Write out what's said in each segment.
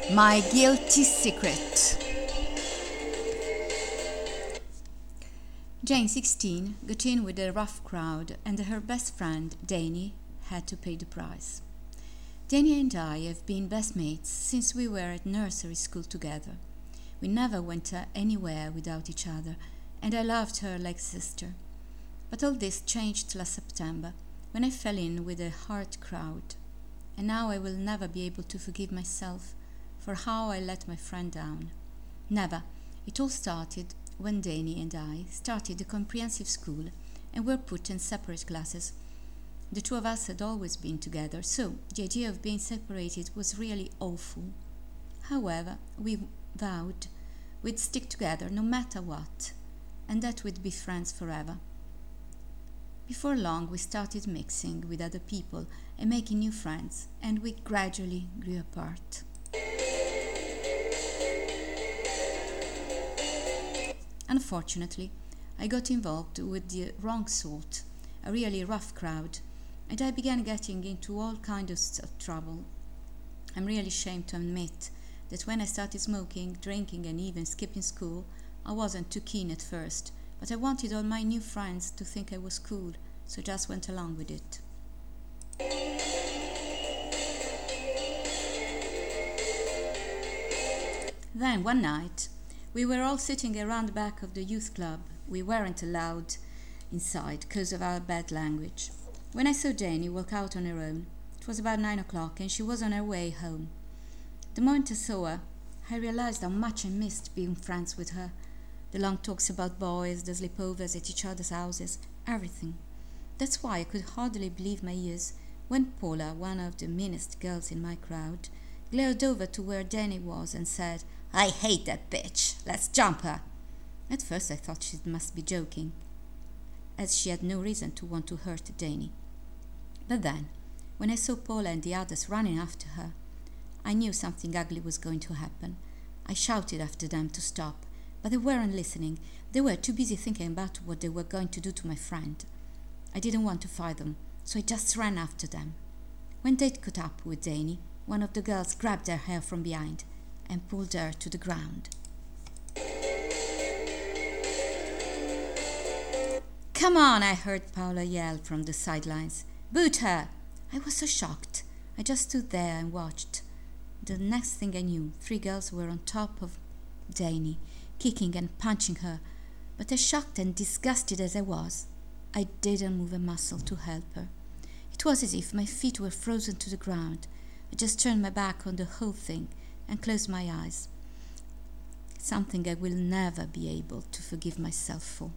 My guilty secret. Jane, 16, got in with a rough crowd, and her best friend, Danny, had to pay the price. Danny and I have been best mates since we were at nursery school together. We never went anywhere without each other, and I loved her like a sister. But all this changed last September, when I fell in with a hard crowd. And now I will never be able to forgive myself for how I let my friend down. Never. It all started when Danny and I started a comprehensive school and were put in separate classes. The two of us had always been together, so the idea of being separated was really awful. However, we vowed we'd stick together no matter what, and that we'd be friends forever. Before long, we started mixing with other people and making new friends, and we gradually grew apart. Unfortunately, I got involved with the wrong sort, a really rough crowd, and I began getting into all kinds of trouble. I'm really ashamed to admit that when I started smoking, drinking, and even skipping school, I wasn't too keen at first, but I wanted all my new friends to think I was cool, so just went along with it. Then one night, we were all sitting around the back of the youth club. We weren't allowed inside because of our bad language. When I saw Danny walk out on her own, it was about 9 o'clock and she was on her way home. The moment I saw her, I realized how much I missed being friends with her. The long talks about boys, the sleepovers at each other's houses, everything. That's why I could hardly believe my ears when Paula, one of the meanest girls in my crowd, glared over to where Danny was and said, "I hate that bitch. Let's jump her." At first I thought she must be joking, as she had no reason to want to hurt Danny. But then, when I saw Paula and the others running after her, I knew something ugly was going to happen. I shouted after them to stop, but they weren't listening. They were too busy thinking about what they were going to do to my friend. I didn't want to fight them, so I just ran after them. When they'd caught up with Danny, one of the girls grabbed her hair from behind and pulled her to the ground. "Come on," I heard Paula yell from the sidelines. "Boot her!" I was so shocked. I just stood there and watched. The next thing I knew, 3 girls were on top of Danny, kicking and punching her. But as shocked and disgusted as I was, I didn't move a muscle to help her. It was as if my feet were frozen to the ground. I just turned my back on the whole thing and closed my eyes. Something I will never be able to forgive myself for.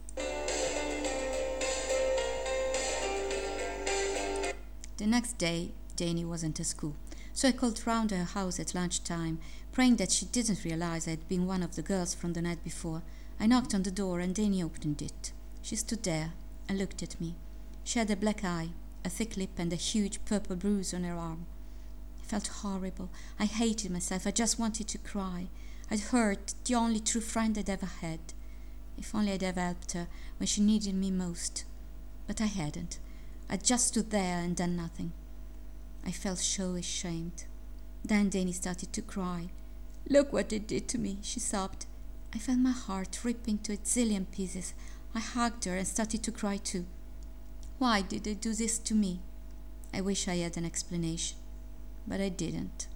The next day, Danny wasn't at school, so I called round her house at lunchtime, praying that she didn't realize I had been one of the girls from the night before. I knocked on the door and Danny opened it. She stood there and looked at me. She had a black eye, a thick lip, and a huge purple bruise on her arm. I felt horrible. I hated myself. I just wanted to cry. I'd hurt the only true friend I'd ever had. If only I'd ever helped her when she needed me most. But I hadn't. I just stood there and done nothing. I felt so ashamed. Then Danny started to cry. "Look what they did to me," she sobbed. I felt my heart rip into a zillion pieces. I hugged her and started to cry too. Why did they do this to me? I wish I had an explanation, but I didn't.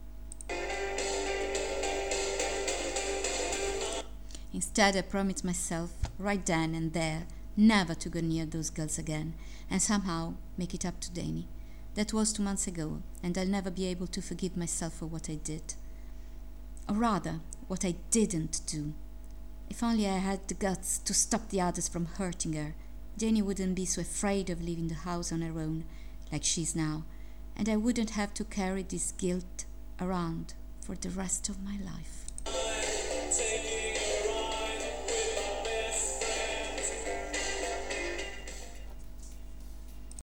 Instead, I promised myself, right then and there, never to go near those girls again, and somehow make it up to Danny. That was 2 months ago, and I'll never be able to forgive myself for what I did. Or rather, what I didn't do. If only I had the guts to stop the others from hurting her, Danny wouldn't be so afraid of leaving the house on her own, like she is now, and I wouldn't have to carry this guilt around for the rest of my life.